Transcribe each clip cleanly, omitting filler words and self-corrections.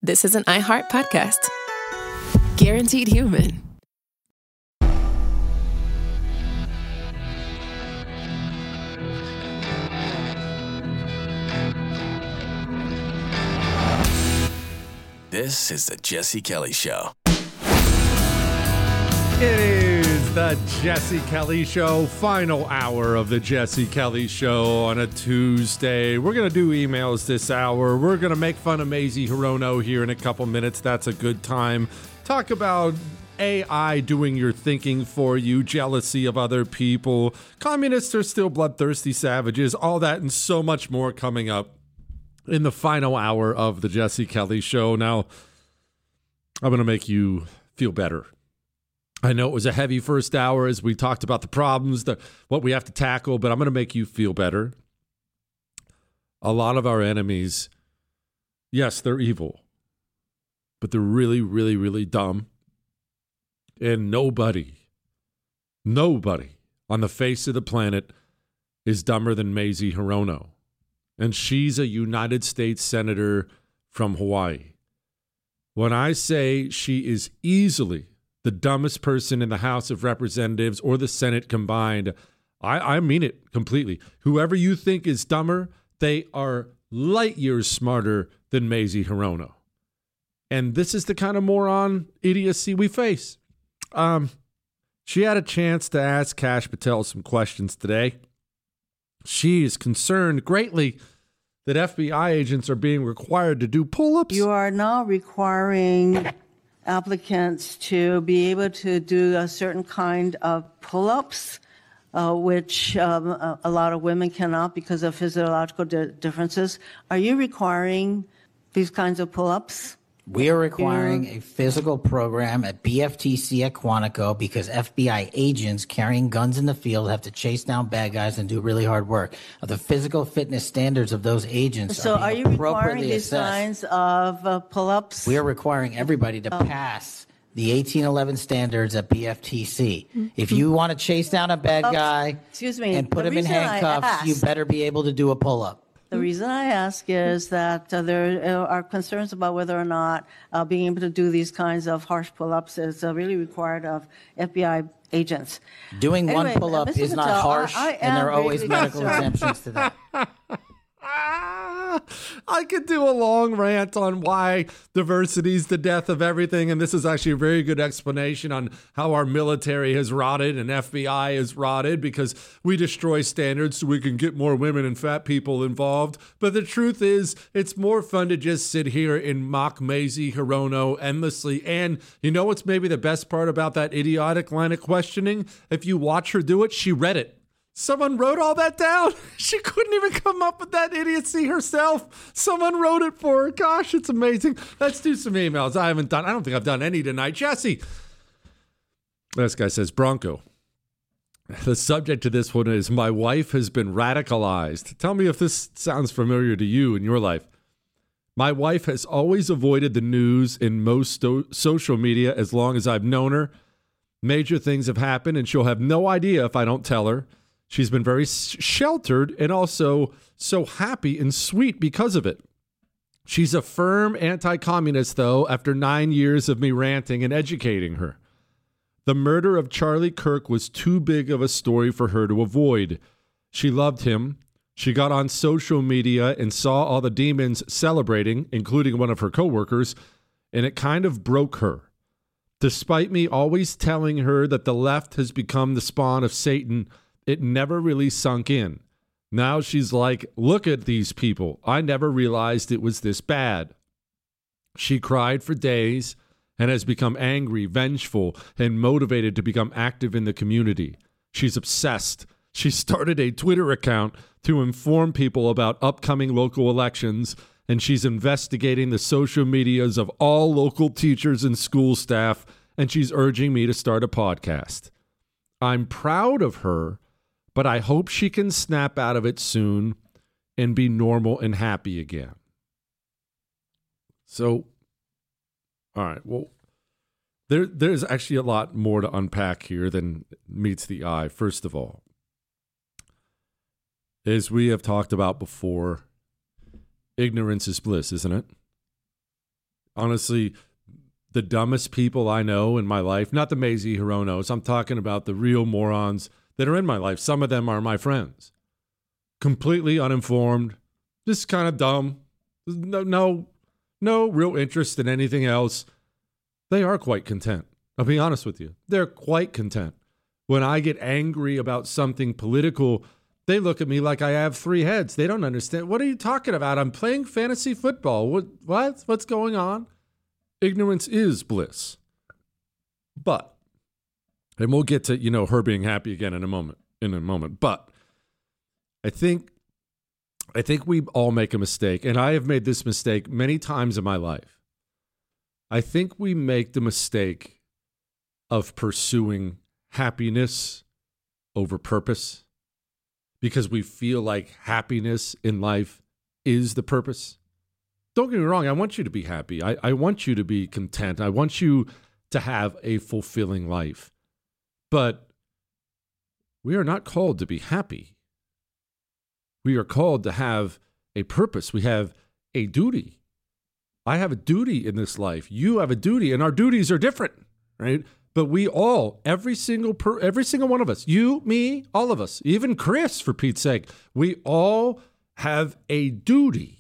this is an iHeart podcast. Guaranteed Human. This is the Jesse Kelly Show. It is the Jesse Kelly Show, final hour of the Jesse Kelly Show on a Tuesday. We're going to do emails this hour. We're going to make fun of Mazie Hirono here in a couple minutes. That's a good time. Talk about AI doing your thinking for you, jealousy of other people. Communists are still bloodthirsty savages, all that and so much more coming up in the final hour of the Jesse Kelly Show. Now, I'm going to make you feel better. I know it was a heavy first hour as we talked about the problems, what we have to tackle, but I'm going to make you feel better. A lot of our enemies, yes, they're evil, but they're really, really, really dumb. And nobody on the face of the planet is dumber than Mazie Hirono. And she's a United States Senator from Hawaii. When I say she is easily the dumbest person in the House of Representatives or the Senate combined, I mean it completely. Whoever you think is dumber, they are light years smarter than Mazie Hirono. And this is the kind of moron idiocy we face. She had a chance to ask Kash Patel some questions today. She is concerned greatly that FBI agents are being required to do pull-ups. You are now requiring applicants to be able to do a certain kind of pull-ups, which a lot of women cannot because of physiological differences. Are you requiring these kinds of pull-ups? We are requiring a physical program at BFTC at Quantico because FBI agents carrying guns in the field have to chase down bad guys and do really hard work. The physical fitness standards of those agents are being appropriately assessed. So are you requiring these kinds of pull-ups? We are requiring everybody to pass the 1811 standards at BFTC. Mm-hmm. If you want to chase down a bad guy and put him in handcuffs, you better be able to do a pull-up. The reason I ask is that there are concerns about whether or not being able to do these kinds of harsh pull-ups is really required of FBI agents. Doing one pull-up is not harsh, and there are always medical exemptions to that. I could do a long rant on why diversity is the death of everything, and this is actually a very good explanation on how our military has rotted and FBI has rotted because we destroy standards so we can get more women and fat people involved. But the truth is, it's more fun to just sit here and mock Mazie Hirono endlessly. And you know what's maybe the best part about that idiotic line of questioning? If you watch her do it, she read it. Someone wrote all that down. She couldn't even come up with that idiocy herself. Someone wrote it for her. Gosh, it's amazing. Let's do some emails. I don't think I've done any tonight. Jesse. This guy says, Bronco. The subject to this one is, my wife has been radicalized. Tell me if this sounds familiar to you in your life. My wife has always avoided the news in most social media as long as I've known her. Major things have happened, and she'll have no idea if I don't tell her. She's been very sheltered and also so happy and sweet because of it. She's a firm anti-communist, though, after 9 years of me ranting and educating her. The murder of Charlie Kirk was too big of a story for her to avoid. She loved him. She got on social media and saw all the demons celebrating, including one of her coworkers, and it kind of broke her. Despite me always telling her that the left has become the spawn of Satan, it never really sunk in. Now she's like, look at these people. I never realized it was this bad. She cried for days and has become angry, vengeful, and motivated to become active in the community. She's obsessed. She started a Twitter account to inform people about upcoming local elections, and she's investigating the social medias of all local teachers and school staff, and she's urging me to start a podcast. I'm proud of her, but I hope she can snap out of it soon and be normal and happy again. So, all right, well, there's actually a lot more to unpack here than meets the eye. First of all, as we have talked about before, ignorance is bliss, isn't it? honestly, the dumbest people I know in my life, not the Mazie Hironos, I'm talking about the real morons that are in my life. Some of them are my friends. Completely uninformed, just kind of dumb. No real interest in anything else. They are quite content. I'll be honest with you. They're quite content. When I get angry about something political, they look at me like I have 3 heads. They don't understand. What are you talking about? I'm playing fantasy football. What? What's going on? Ignorance is bliss. But, and we'll get to, her being happy again in a moment. But I think we all make a mistake, and I have made this mistake many times in my life. I think we make the mistake of pursuing happiness over purpose because we feel like happiness in life is the purpose. Don't get me wrong. I want you to be happy. I want you to be content. I want you to have a fulfilling life. But we are not called to be happy. We are called to have a purpose. We have a duty. I have a duty in this life. You have a duty, and our duties are different, right? But we all, every single one of us, you, me, all of us, even Chris, for Pete's sake, we all have a duty.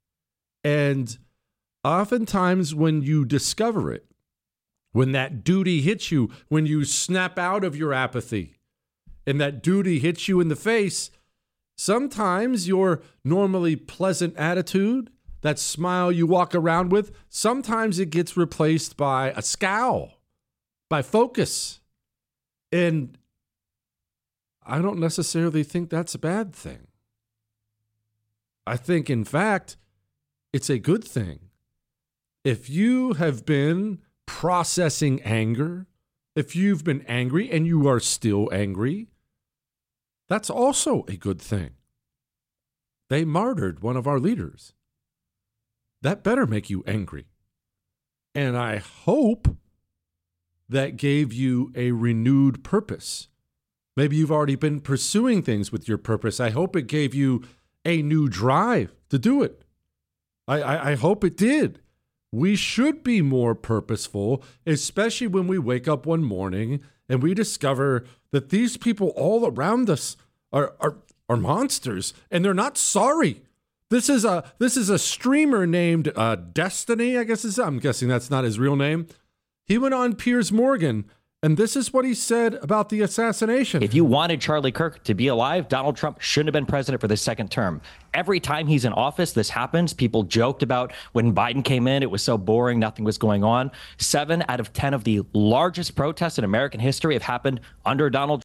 And oftentimes when you discover it, when that duty hits you, when you snap out of your apathy and that duty hits you in the face, sometimes your normally pleasant attitude, that smile you walk around with, sometimes it gets replaced by a scowl, by focus. And I don't necessarily think that's a bad thing. I think, in fact, it's a good thing. If you have been processing anger, if you've been angry and you are still angry, that's also a good thing. They martyred one of our leaders. That better make you angry. And I hope that gave you a renewed purpose. Maybe you've already been pursuing things with your purpose. I hope it gave you a new drive to do it. I hope it did. We should be more purposeful, especially when we wake up one morning and we discover that these people all around us are monsters, and they're not sorry. This is a streamer named Destiny, I guess I'm guessing that's not his real name. He went on Piers Morgan, and this is what he said about the assassination. If you wanted Charlie Kirk to be alive, Donald Trump shouldn't have been president for the second term. Every time he's in office, this happens. People joked about when Biden came in, it was so boring, nothing was going on. 7 out of 10 of the largest protests in American history have happened under Donald Trump.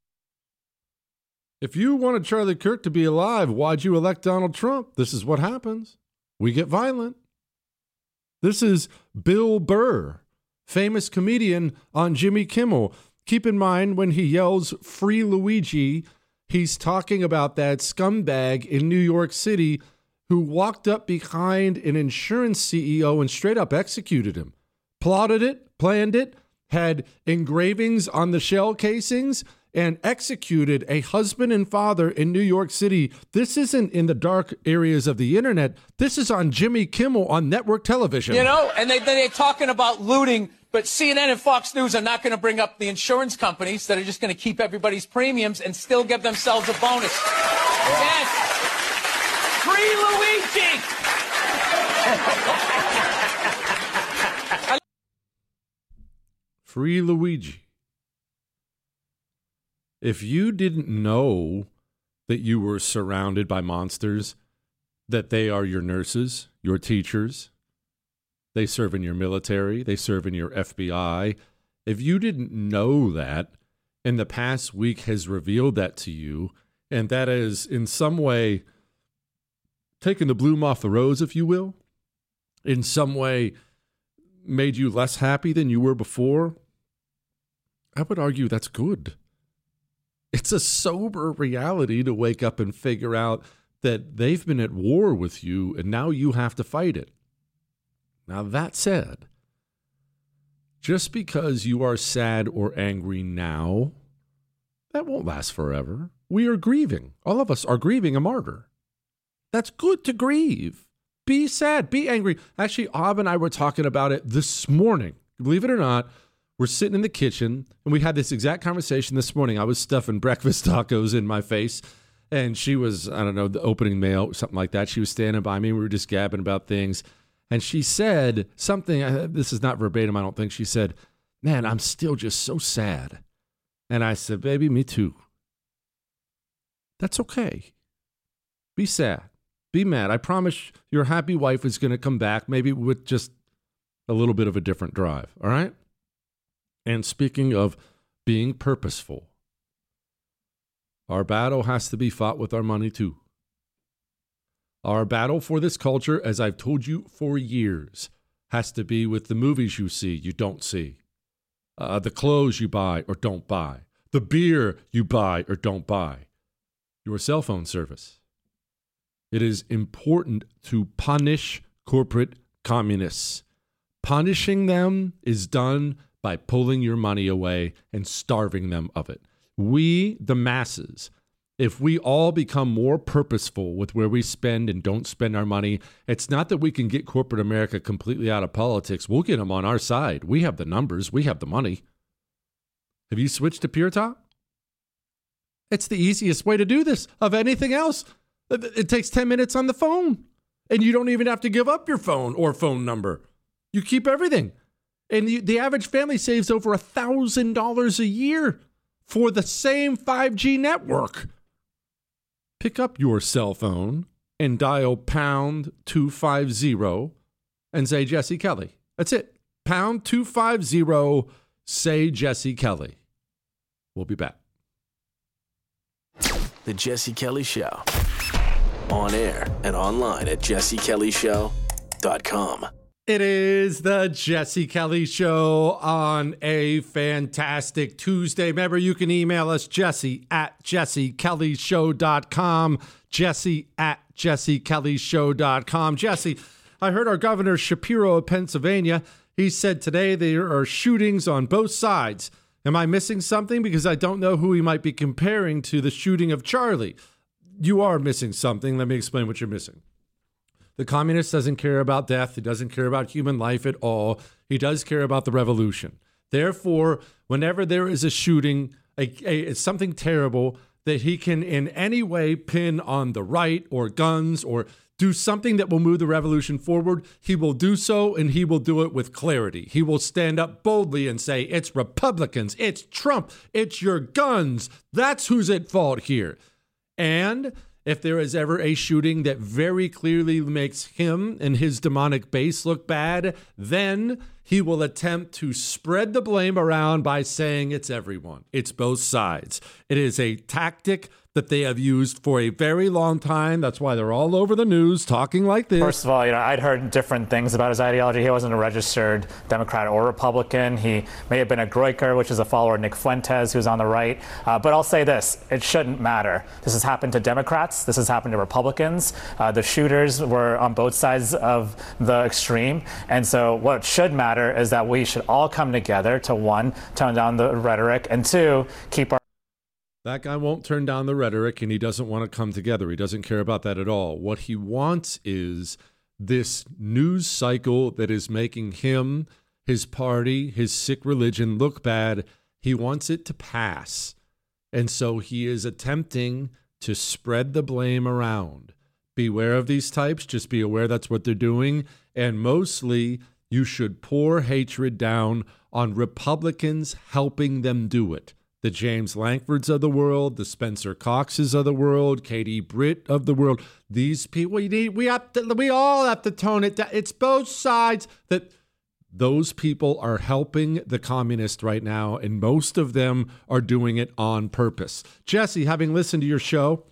If you wanted Charlie Kirk to be alive, why'd you elect Donald Trump? This is what happens. We get violent. This is Bill Burr, famous comedian on Jimmy Kimmel. Keep in mind, when he yells "Free Luigi," he's talking about that scumbag in New York City who walked up behind an insurance CEO and straight up executed him. Plotted it, planned it, had engravings on the shell casings, and executed a husband and father in New York City. This isn't in the dark areas of the internet. This is on Jimmy Kimmel on network television. And they're talking about looting, but CNN and Fox News are not going to bring up the insurance companies that are just going to keep everybody's premiums and still give themselves a bonus. Yes. Free Luigi. Free Luigi. If you didn't know that you were surrounded by monsters, that they are your nurses, your teachers, they serve in your military, they serve in your FBI, if you didn't know that, and the past week has revealed that to you, and that has in some way taken the bloom off the rose, if you will, in some way made you less happy than you were before, I would argue that's good. It's a sober reality to wake up and figure out that they've been at war with you and now you have to fight it. Now, that said, just because you are sad or angry now, that won't last forever. We are grieving. All of us are grieving a martyr. That's good to grieve. Be sad, be angry. Actually, Ab and I were talking about it this morning. Believe it or not, we're sitting in the kitchen, and we had this exact conversation this morning. I was stuffing breakfast tacos in my face, and she was, I don't know, the opening mail, something like that. She was standing by me. We were just gabbing about things. And she said something, this is not verbatim, I don't think. She said, man, I'm still just so sad. And I said, baby, me too. That's okay. Be sad. Be mad. I promise your happy wife is going to come back, maybe with just a little bit of a different drive. All right? And speaking of being purposeful, our battle has to be fought with our money too. Our battle for this culture, as I've told you for years, has to be with the movies you see, you don't see. The clothes you buy or don't buy. The beer you buy or don't buy. Your cell phone service. It is important to punish corporate communists. Punishing them is done by pulling your money away and starving them of it. We, the masses, if we all become more purposeful with where we spend and don't spend our money, it's not that we can get corporate America completely out of politics. We'll get them on our side. We have the numbers. We have the money. Have you switched to Pure Talk? It's the easiest way to do this of anything else. It takes 10 minutes on the phone, and you don't even have to give up your phone or phone number. You keep everything. And the average family saves over $1,000 a year for the same 5G network. Pick up your cell phone and dial pound 250 and say Jesse Kelly. That's it. Pound 250, say Jesse Kelly. We'll be back. The Jesse Kelly Show. On air and online at jessekellyshow.com. It is the Jesse Kelly Show on a fantastic Tuesday. Remember, you can email us, jesse@jessekellyshow.com, jesse@jessekellyshow.com. Jesse, I heard our Governor Shapiro of Pennsylvania, he said today there are shootings on both sides. Am I missing something? Because I don't know who he might be comparing to the shooting of Charlie. You are missing something. Let me explain what you're missing. The communist doesn't care about death. He doesn't care about human life at all. He does care about the revolution. Therefore, whenever there is a shooting, it's something terrible that he can in any way pin on the right or guns or do something that will move the revolution forward, he will do so, and he will do it with clarity. He will stand up boldly and say, it's Republicans, it's Trump, it's your guns. That's who's at fault here. And if there is ever a shooting that very clearly makes him and his demonic base look bad, then he will attempt to spread the blame around by saying it's everyone. It's both sides. It is a tactic that they have used for a very long time. That's why they're all over the news talking like this. First of all, I'd heard different things about his ideology. He wasn't a registered Democrat or Republican. He may have been a Groyker, which is a follower of Nick Fuentes, who's on the right. But I'll say this, it shouldn't matter. This has happened to Democrats. This has happened to Republicans. The shooters were on both sides of the extreme. And so what should matter is that we should all come together to, one, tone down the rhetoric, and two, keep our... That guy won't turn down the rhetoric, and he doesn't want to come together. He doesn't care about that at all. What he wants is this news cycle that is making him, his party, his sick religion look bad. He wants it to pass. And so he is attempting to spread the blame around. Beware of these types. Just be aware that's what they're doing. And mostly, you should pour hatred down on Republicans helping them do it. The James Lankfords of the world, the Spencer Coxes of the world, Katie Britt of the world. These people, we all have to tone it down. It's both sides that those people are helping the communists right now, and most of them are doing it on purpose. Jesse, having listened to your show,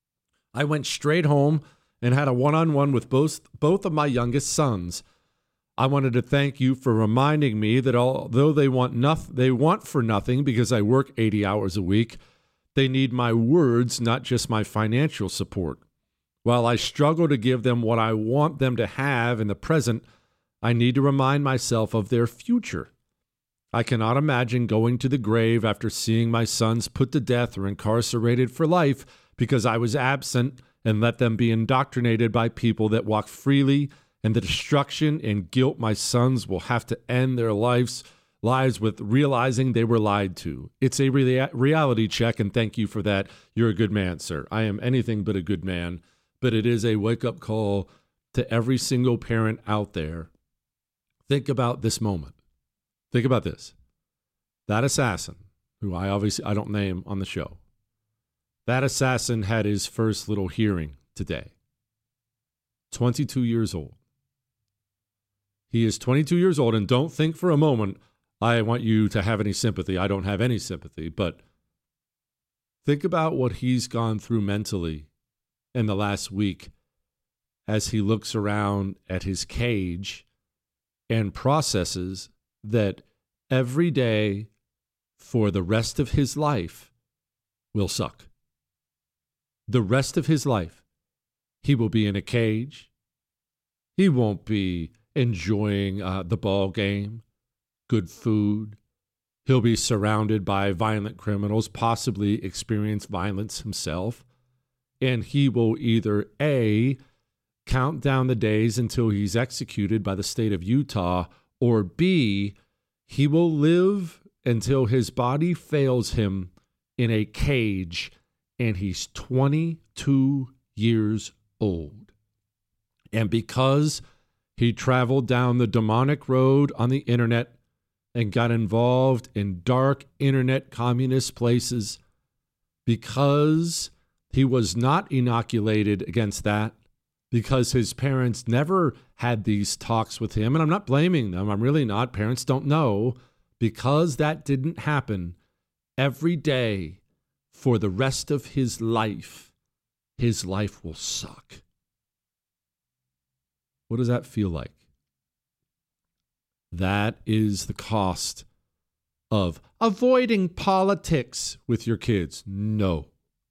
I went straight home and had a one-on-one with both of my youngest sons. I wanted to thank you for reminding me that although they want for nothing because I work 80 hours a week, they need my words, not just my financial support. While I struggle to give them what I want them to have in the present, I need to remind myself of their future. I cannot imagine going to the grave after seeing my sons put to death or incarcerated for life because I was absent and let them be indoctrinated by people that walk freely, and the destruction and guilt my sons will have to end their lives with realizing they were lied to. It's a reality check, and thank you for that. You're a good man, sir. I am anything but a good man, but it is a wake-up call to every single parent out there. Think about this moment. Think about this. That assassin, who I don't name on the show, that assassin had his first little hearing today. 22 years old. He is 22 years old, and don't think for a moment I want you to have any sympathy. I don't have any sympathy, but think about what he's gone through mentally in the last week as he looks around at his cage and processes that every day for the rest of his life will suck. The rest of his life, he will be in a cage. He won't be enjoying the ball game, good food. He'll be surrounded by violent criminals, possibly experience violence himself. And he will either A, count down the days until he's executed by the state of Utah, or B, he will live until his body fails him in a cage and he's 22 years old. And because he traveled down the demonic road on the internet and got involved in dark internet communist places, because he was not inoculated against that, because his parents never had these talks with him, and I'm not blaming them, I'm really not, parents don't know, because that didn't happen, every day for the rest of his life will suck. What does that feel like? That is the cost of avoiding politics with your kids. No.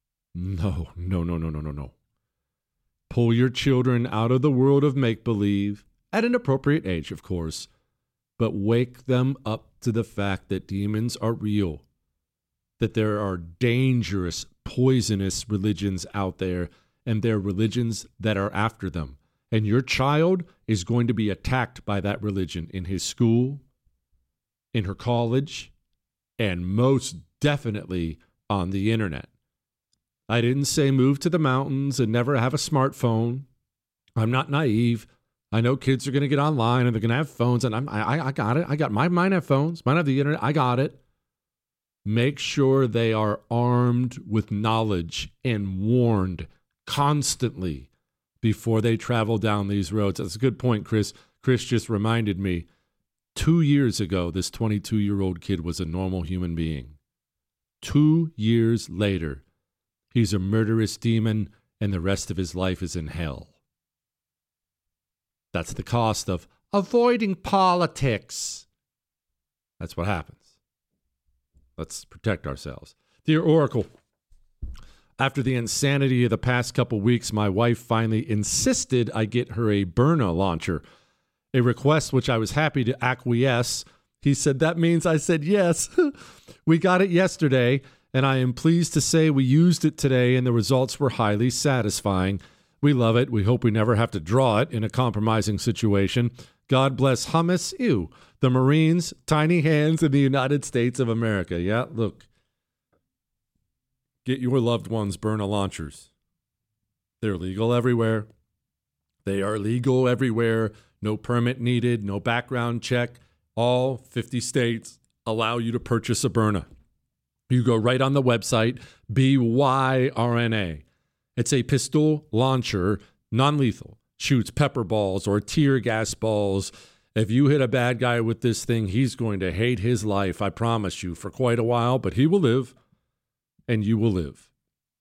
Pull your children out of the world of make-believe, at an appropriate age, of course, but wake them up to the fact that demons are real, that there are dangerous, poisonous religions out there, and there are religions that are after them. And your child is going to be attacked by that religion in his school, in her college, and most definitely on the internet. I didn't say move to the mountains and never have a smartphone. I'm not naive. I know kids are going to get online and they're going to have phones, and I got it. Mine have phones. Mine have the internet. I got it. Make sure they are armed with knowledge and warned constantly before they travel down these roads. That's a good point, Chris. Chris just reminded me, 2 years ago, this 22-year-old kid was a normal human being. 2 years later, he's a murderous demon, and the rest of his life is in hell. That's the cost of avoiding politics. That's what happens. Let's protect ourselves. Dear Oracle, after the insanity of the past couple weeks, my wife finally insisted I get her a Byrna launcher, a request which I was happy to acquiesce. He said, that means I said yes. We got it yesterday, and I am pleased to say we used it today, and the results were highly satisfying. We love it. We hope we never have to draw it in a compromising situation. God bless hummus. Ew. The Marines, tiny hands in the United States of America. Yeah, look. Get your loved ones Byrna launchers. They're legal everywhere. They are legal everywhere. No permit needed, no background check. All 50 states allow you to purchase a Byrna. You go right on the website, BYRNA. It's a pistol launcher, non-lethal. Shoots pepper balls or tear gas balls. If you hit a bad guy with this thing, he's going to hate his life, I promise you, for quite a while, but he will live, and you will live.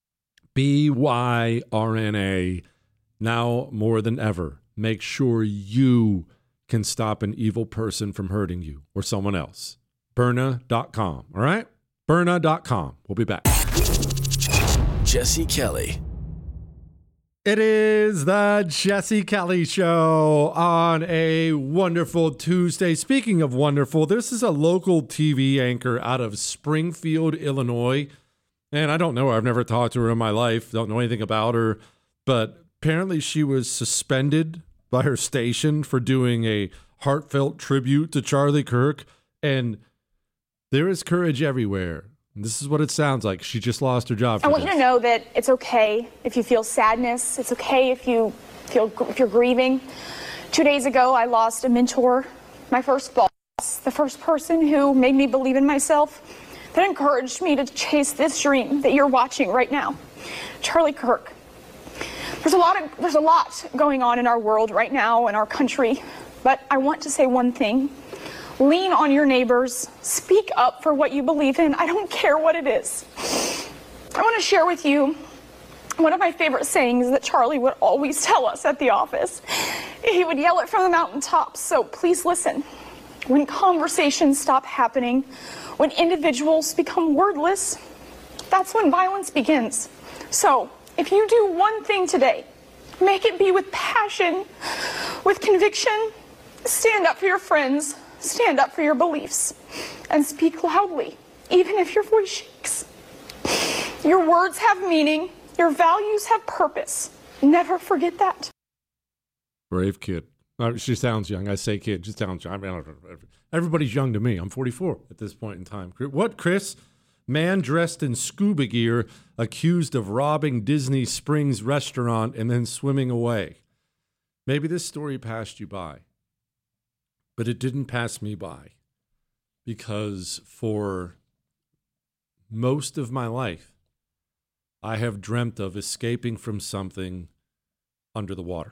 BYRNA, now more than ever, make sure you can stop an evil person from hurting you or someone else. Byrna.com, all right? Byrna.com. We'll be back. Jesse Kelly. It is the Jesse Kelly Show on a wonderful Tuesday. Speaking of wonderful, this is a local TV anchor out of Springfield, Illinois. And I don't know her. I've never talked to her in my life. Don't know anything about her. but apparently she was suspended by her station for doing a heartfelt tribute to Charlie Kirk. And there is courage everywhere. And this is what it sounds like. She just lost her job. I want you to know that it's okay if you feel sadness. It's okay if you're grieving. 2 days ago, I lost a mentor, my first boss, the first person who made me believe in myself, that encouraged me to chase this dream that you're watching right now. Charlie Kirk. There's a lot going on in our world right now, in our country, but I want to say one thing. Lean on your neighbors. Speak up for what you believe in. I don't care what it is. I want to share with you one of my favorite sayings that Charlie would always tell us at the office. He would yell it from the mountaintops, so please listen. When conversations stop happening, when individuals become wordless, that's when violence begins. So, if you do one thing today, make it be with passion, with conviction. Stand up for your friends, stand up for your beliefs, and speak loudly, even if your voice shakes. Your words have meaning, your values have purpose. Never forget that. Brave kid. She sounds young. I say kid. She sounds young. I mean, everybody's young to me. I'm 44 at this point in time. What, Chris? Man dressed in scuba gear accused of robbing Disney Springs restaurant and then swimming away. Maybe this story passed you by, but it didn't pass me by, because for most of my life, I have dreamt of escaping from something under the water.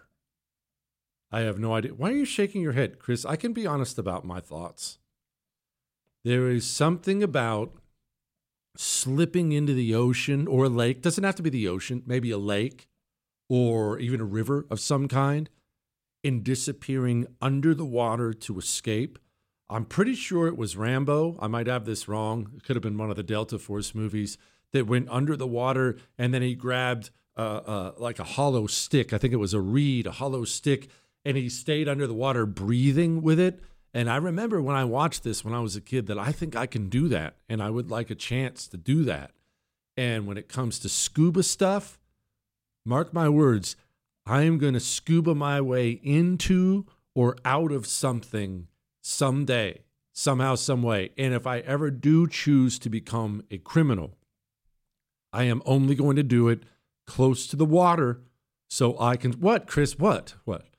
I have no idea. Why are you shaking your head, Chris? I can be honest about my thoughts. There is something about slipping into the ocean or a lake. Doesn't have to be the ocean, maybe a lake or even a river of some kind, and disappearing under the water to escape. I'm pretty sure it was Rambo. I might have this wrong. It could have been one of the Delta Force movies that went under the water, and then he grabbed like a hollow stick. I think it was a reed, a hollow stick, and he stayed under the water breathing with it. And I remember when I watched this when I was a kid that I think I can do that, and I would like a chance to do that. And when it comes to scuba stuff, mark my words, I am going to scuba my way into or out of something someday, somehow, some way. And if I ever do choose to become a criminal, I am only going to do it close to the water so I can... What, Chris? What?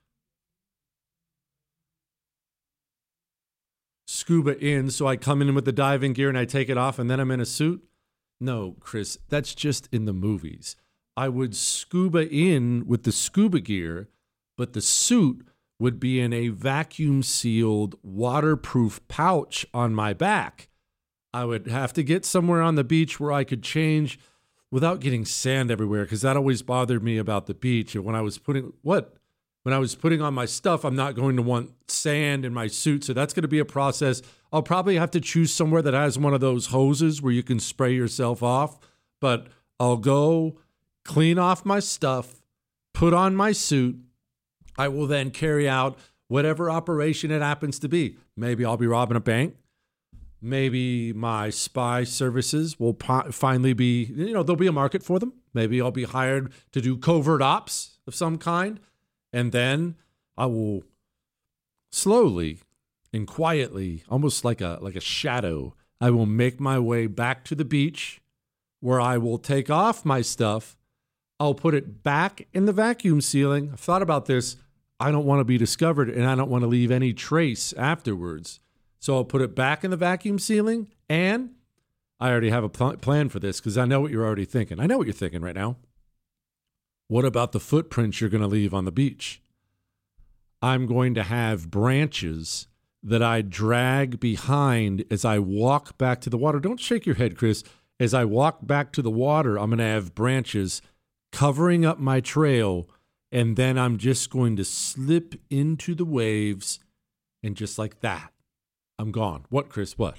Scuba in, so I come in with the diving gear and I take it off and then I'm in a suit? No, Chris, that's just in the movies. I would scuba in with the scuba gear, but the suit would be in a vacuum-sealed, waterproof pouch on my back. I would have to get somewhere on the beach where I could change without getting sand everywhere, because that always bothered me about the beach. And when I was putting on my stuff, I'm not going to want sand in my suit, so that's going to be a process. I'll probably have to choose somewhere that has one of those hoses where you can spray yourself off, but I'll go clean off my stuff, put on my suit. I will then carry out whatever operation it happens to be. Maybe I'll be robbing a bank. Maybe my spy services will finally be, there'll be a market for them. Maybe I'll be hired to do covert ops of some kind. And then I will slowly and quietly, almost like a shadow, I will make my way back to the beach where I will take off my stuff. I'll put it back in the vacuum sealing. I've thought about this. I don't want to be discovered and I don't want to leave any trace afterwards. So I'll put it back in the vacuum sealing, and I already have a plan for this because I know what you're already thinking. I know what you're thinking right now. What about the footprints you're going to leave on the beach? I'm going to have branches that I drag behind as I walk back to the water. Don't shake your head, Chris. As I walk back to the water, I'm going to have branches covering up my trail, and then I'm just going to slip into the waves, and just like that, I'm gone. What, Chris? What?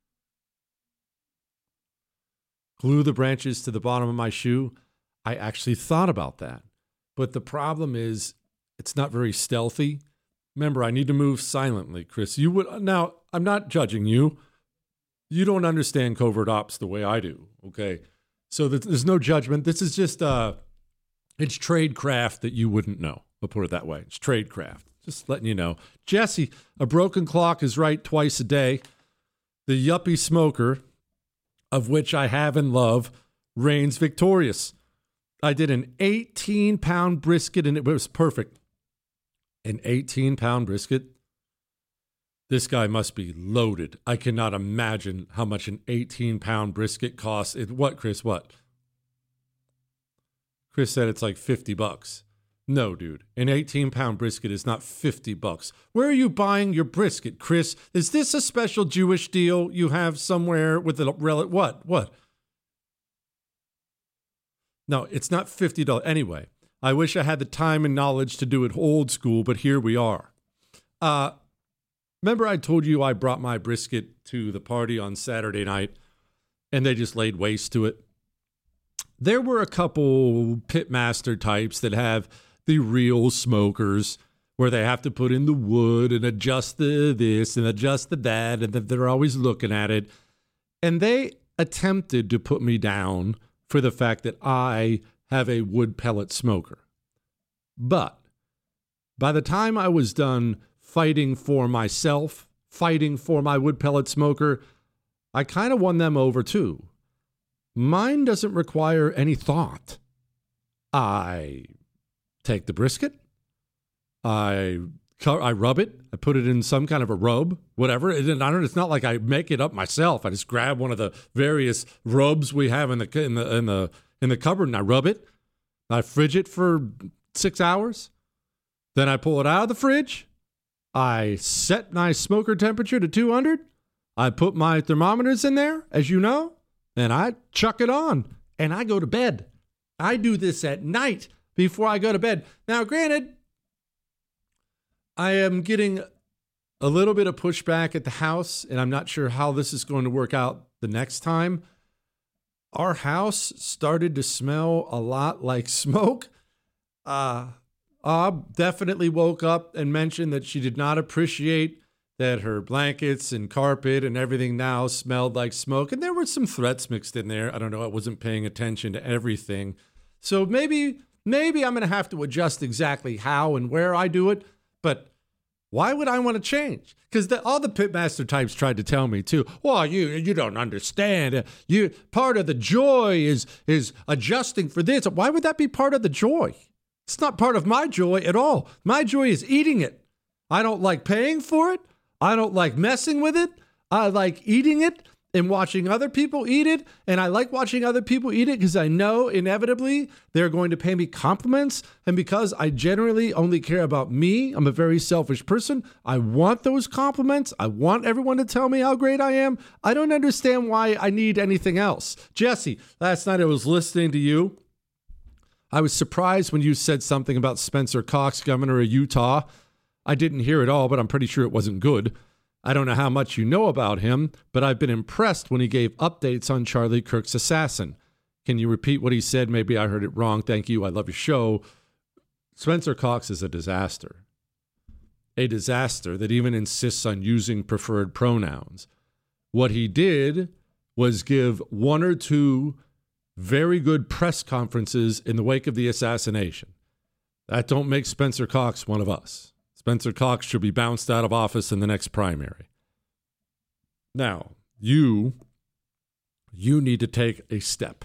Glue the branches to the bottom of my shoe? I actually thought about that. But the problem is, it's not very stealthy. Remember, I need to move silently, Chris. Now, I'm not judging you. You don't understand covert ops the way I do, okay? So there's no judgment. This is just It's tradecraft that you wouldn't know. I'll put it that way. It's tradecraft. Just letting you know. Jesse, a broken clock is right twice a day. The yuppie smoker, of which I have and love, reigns victorious. I did an 18-pound brisket, and it was perfect. An 18-pound brisket? This guy must be loaded. I cannot imagine how much an 18-pound brisket costs. What, Chris? What? Chris said it's like $50. No, dude. An 18-pound brisket is not $50. Where are you buying your brisket, Chris? Is this a special Jewish deal you have somewhere with a relative? What? No, it's not $50. Anyway, I wish I had the time and knowledge to do it old school, but here we are. Remember I told you I brought my brisket to the party on Saturday night, and they just laid waste to it? There were a couple pitmaster types that have the real smokers where they have to put in the wood and adjust the this and adjust the that, and they're always looking at it. And they attempted to put me down for the fact that I have a wood pellet smoker. But by the time I was done fighting for myself, fighting for my wood pellet smoker, I kind of won them over too. Mine doesn't require any thought. I take the brisket, I rub it, I put it in some kind of a rub, whatever. It's not like I make it up myself. I just grab one of the various rubs we have in the cupboard and I rub it. I fridge it for 6 hours. Then I pull it out of the fridge. I set my smoker temperature to 200. I put my thermometers in there, as you know, and I chuck it on and I go to bed. I do this at night before I go to bed. Now, granted, I am getting a little bit of pushback at the house, and I'm not sure how this is going to work out the next time. Our house started to smell a lot like smoke. Definitely woke up and mentioned that she did not appreciate that her blankets and carpet and everything now smelled like smoke. And there were some threats mixed in there. I don't know. I wasn't paying attention to everything. So maybe I'm going to have to adjust exactly how and where I do it. But why would I want to change? Because all the pitmaster types tried to tell me too. Well, you don't understand. Part of the joy is adjusting for this. Why would that be part of the joy? It's not part of my joy at all. My joy is eating it. I don't like paying for it. I don't like messing with it. I like eating it and watching other people eat it. And I like watching other people eat it because I know inevitably they're going to pay me compliments. And because I generally only care about me, I'm a very selfish person. I want those compliments. I want everyone to tell me how great I am. I don't understand why I need anything else. Jesse, last night I was listening to you. I was surprised when you said something about Spencer Cox, governor of Utah. I didn't hear it all, but I'm pretty sure it wasn't good. I don't know how much you know about him, but I've been impressed when he gave updates on Charlie Kirk's assassin. Can you repeat what he said? Maybe I heard it wrong. Thank you. I love your show. Spencer Cox is a disaster. A disaster that even insists on using preferred pronouns. What he did was give one or two very good press conferences in the wake of the assassination. That don't make Spencer Cox one of us. Spencer Cox should be bounced out of office in the next primary. Now, you need to take a step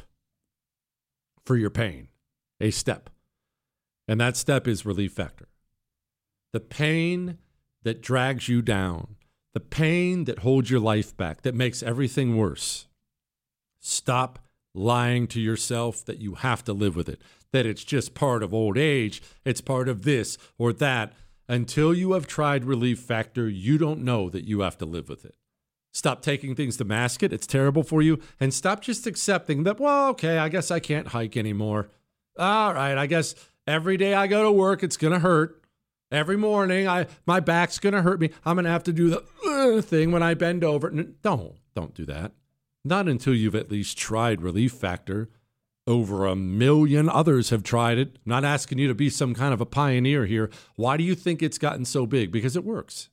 for your pain. A step. And that step is Relief Factor. The pain that drags you down. The pain that holds your life back, that makes everything worse. Stop lying to yourself that you have to live with it, that it's just part of old age, it's part of this or that. Until you have tried Relief Factor, you don't know that you have to live with it. Stop taking things to mask it. It's terrible for you. And stop just accepting that, well, okay, I guess I can't hike anymore. All right, I guess every day I go to work, it's going to hurt. Every morning, my back's going to hurt me. I'm going to have to do the thing when I bend over. Don't do that. Not until you've at least tried Relief Factor. Over 1 million others have tried it. I'm not asking you to be some kind of a pioneer here. Why do you think it's gotten so big? Because it works.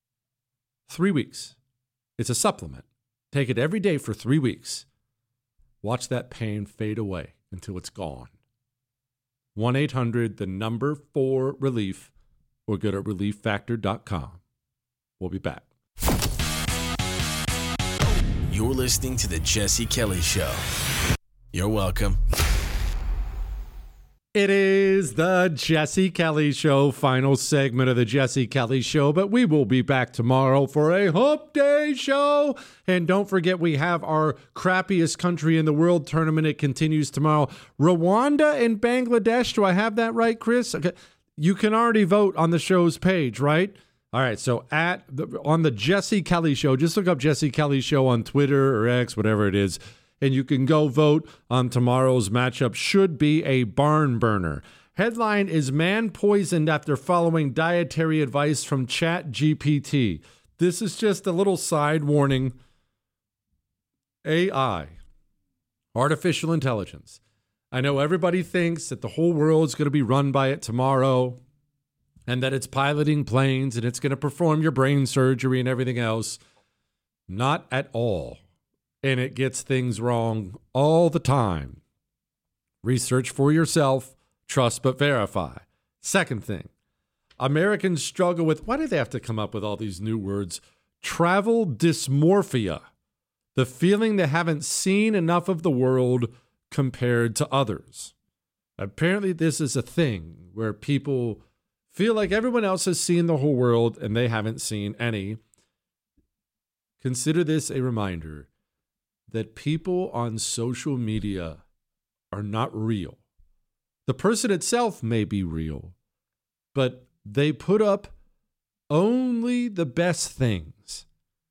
3 weeks. It's a supplement. Take it every day for 3 weeks. Watch that pain fade away until it's gone. 1-800, the number 4 relief, or go to relieffactor.com. We'll be back. You're listening to The Jesse Kelly Show. You're welcome. It is the Jesse Kelly Show, final segment of the Jesse Kelly Show, but we will be back tomorrow for a Hump Day show. And don't forget, we have our crappiest country in the world tournament. It continues tomorrow. Rwanda and Bangladesh. Do I have that right, Chris? Okay. You can already vote on the show's page, right? All right, so on the Jesse Kelly Show, just look up Jesse Kelly Show on Twitter or X, whatever it is, and you can go vote on tomorrow's matchup. Should be a barn burner. Headline is Man Poisoned After Following Dietary Advice from ChatGPT. This is just a little side warning. AI, artificial intelligence. I know everybody thinks that the whole world's going to be run by it tomorrow and that it's piloting planes and it's going to perform your brain surgery and everything else. Not at all. And it gets things wrong all the time. Research for yourself, trust but verify. Second thing, Americans struggle with, why do they have to come up with all these new words? Travel dysmorphia, the feeling they haven't seen enough of the world compared to others. Apparently this is a thing where people feel like everyone else has seen the whole world and they haven't seen any. Consider this a reminder that people on social media are not real. The person itself may be real, but they put up only the best things.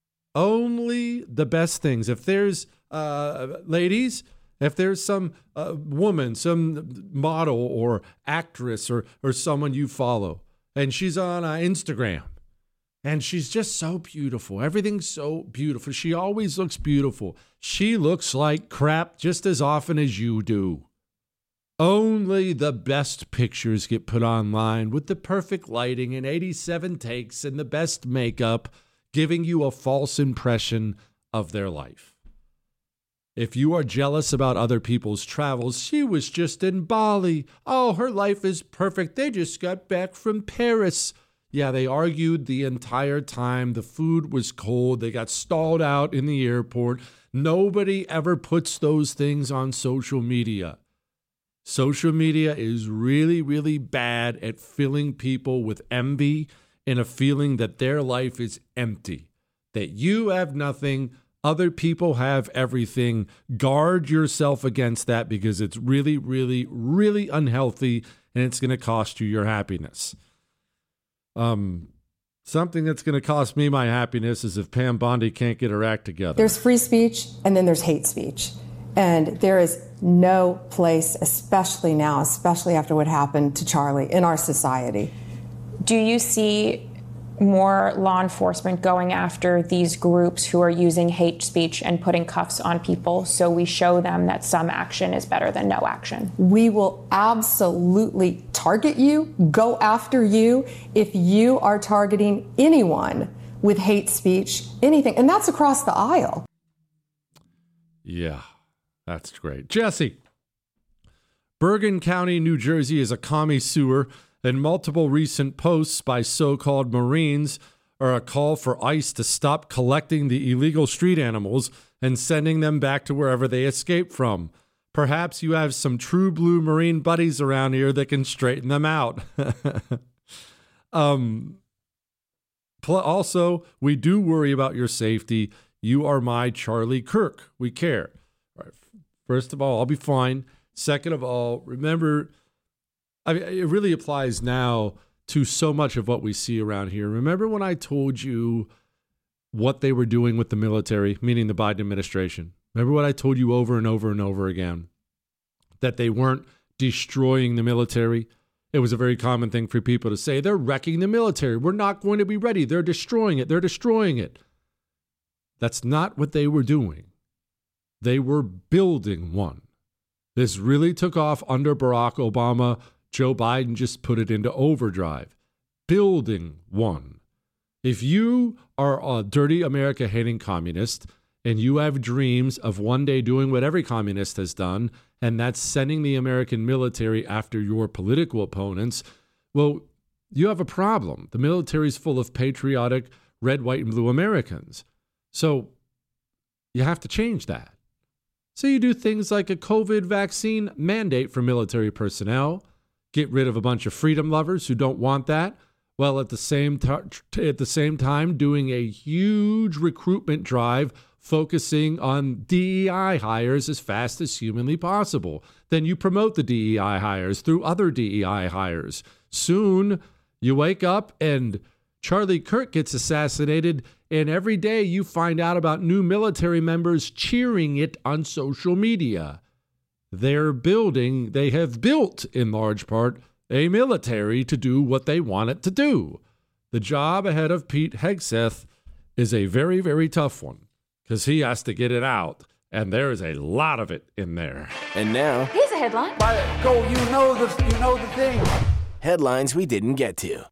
Only the best things. If there's, ladies, if there's some woman, some model or actress or someone you follow, and she's on Instagram, and she's just so beautiful. Everything's so beautiful. She always looks beautiful. She looks like crap just as often as you do. Only the best pictures get put online with the perfect lighting and 87 takes and the best makeup, giving you a false impression of their life. If you are jealous about other people's travels, she was just in Bali. Oh, her life is perfect. They just got back from Paris. Yeah, they argued the entire time. The food was cold. They got stalled out in the airport. Nobody ever puts those things on social media. Social media is really, really bad at filling people with envy and a feeling that their life is empty, that you have nothing, other people have everything. Guard yourself against that because it's really, really, really unhealthy and it's going to cost you your happiness. Something that's going to cost me my happiness is if Pam Bondi can't get her act together. There's free speech and then there's hate speech. And there is no place, especially now, especially after what happened to Charlie, in our society. Do you see more law enforcement going after these groups who are using hate speech and putting cuffs on people so we show them that some action is better than no action? We will absolutely target you, go after you if you are targeting anyone with hate speech, anything. And that's across the aisle. Yeah, that's great. Jesse, Bergen County, New Jersey is a commie sewer, and multiple recent posts by so-called Marines are a call for ICE to stop collecting the illegal street animals and sending them back to wherever they escaped from. Perhaps you have some true blue Marine buddies around here that can straighten them out. Also, we do worry about your safety. You are my Charlie Kirk. We care. All right. First of all, I'll be fine. Second of all, remember, it really applies now to so much of what we see around here. Remember when I told you what they were doing with the military, meaning the Biden administration? Remember what I told you over and over and over again? That they weren't destroying the military. It was a very common thing for people to say, they're wrecking the military. We're not going to be ready. They're destroying it. They're destroying it. That's not what they were doing. They were building one. This really took off under Barack Obama. Joe Biden just put it into overdrive. Building one. If you are a dirty America-hating communist and you have dreams of one day doing what every communist has done, and that's sending the American military after your political opponents, well, you have a problem. The military is full of patriotic red, white, and blue Americans. So you have to change that. So you do things like a COVID vaccine mandate for military personnel, get rid of a bunch of freedom lovers who don't want that, while at the same time doing a huge recruitment drive focusing on DEI hires as fast as humanly possible. Then you promote the DEI hires through other DEI hires. Soon you wake up and Charlie Kirk gets assassinated, and every day you find out about new military members cheering it on social media. They have built, in large part, a military to do what they want it to do. The job ahead of Pete Hegseth is a very, very tough one, because he has to get it out, and there is a lot of it in there. And now, here's a headline. Go, you know the thing. Headlines we didn't get to.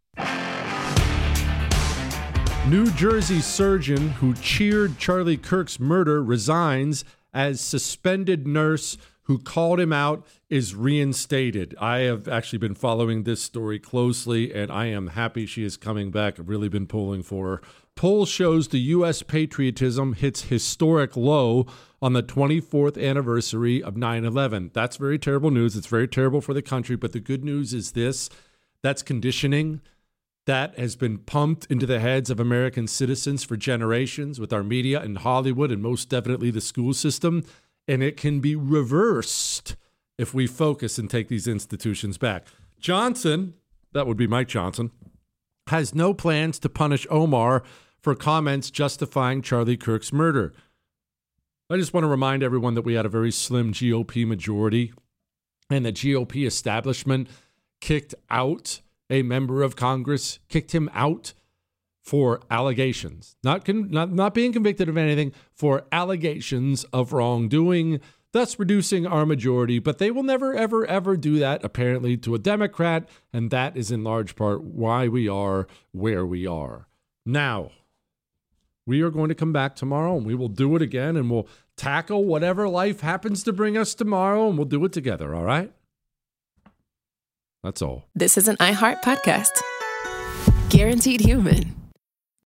New Jersey surgeon who cheered Charlie Kirk's murder resigns as suspended nurse who called him out is reinstated. I have actually been following this story closely, and I am happy she is coming back. I've really been pulling for her. Poll shows the U.S. patriotism hits historic low on the 24th anniversary of 9/11. That's very terrible news. It's very terrible for the country, but the good news is this. That's conditioning that has been pumped into the heads of American citizens for generations with our media and Hollywood and most definitely the school system. And it can be reversed if we focus and take these institutions back. Johnson, that would be Mike Johnson, has no plans to punish Omar for comments justifying Charlie Kirk's murder. I just want to remind everyone that we had a very slim GOP majority, and the GOP establishment kicked out a member of Congress, kicked him out for allegations, not being convicted of anything, for allegations of wrongdoing, thus reducing our majority. But they will never, ever, ever do that, apparently, to a Democrat, and that is in large part why we are where we are. Now, we are going to come back tomorrow, and we will do it again, and we'll tackle whatever life happens to bring us tomorrow, and we'll do it together, all right? That's all. This is an iHeart podcast. Guaranteed Human.